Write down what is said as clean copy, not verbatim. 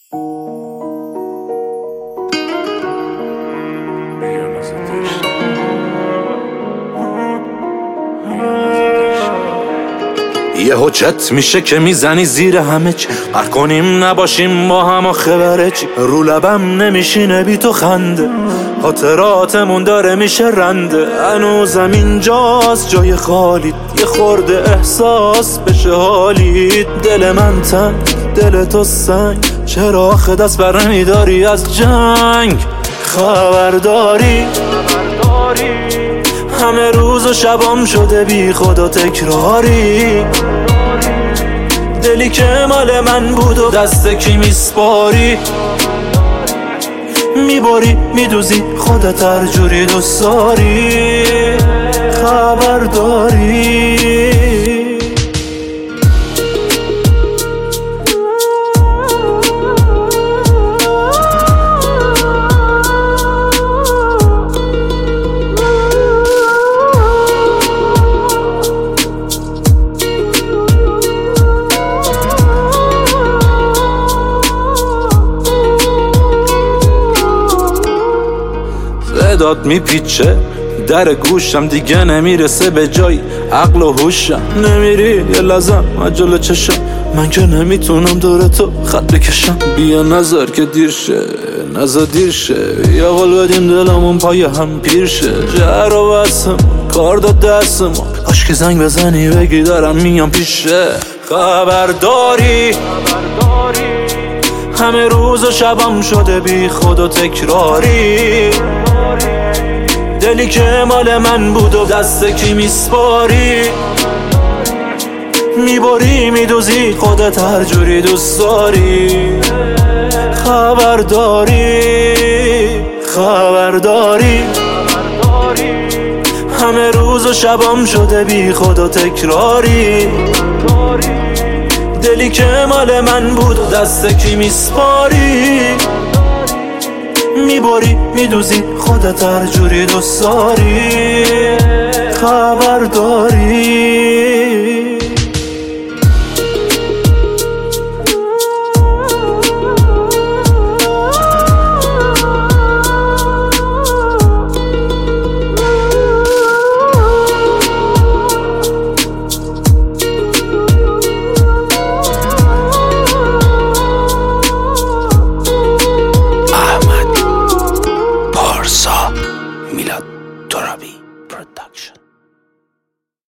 یه حجت میشه که میزنی زیر همه چی، قهر کنیم نباشیم با هم آخه بره چی؟ رو لبم نمیشینه بی تو خنده، خاطراتمون داره میشه رنده. هنوزم اینجاست جای خالی، یه خورده احساس بشه حالی. دل من تنگ دل تو سنگ، چرا آخه دست بر نمیداری از جنگ؟ خبرداری همه روز و شبام شده بی خدا تکراری. دلی که مال من بود و دست کی میسپاری؟ میبری میدوزی خودت هر جوری دوست داری. خبرداری داد میپیچه در گوشم، دیگه نمیرسه به جایی عقل و هوشم. نمیری یه لحظم از جلو چشم، من که نمیتونم دور تو خط بکشم. بیا نظر که دیر شه نظر دیر شه، یا قول بدیم دلمون پای هم پیر شه. جهر و بسم کار داد دست ما، کاش که زنگ بزنی بگی دارم میام پیشه. خبرداری همه روز و شبم شده بی خود و تکراری. دلی که مال من بود و دست کی میسپاری؟ میبری میدوزی خودت هر جوری دوست داری. خبرداری همه روز و شبم شده بی خود و تکراری. دلی که مال من بود و دست کی میسپاری؟ میبری میدوزی خودت هر جوری دوست داری. خبرداری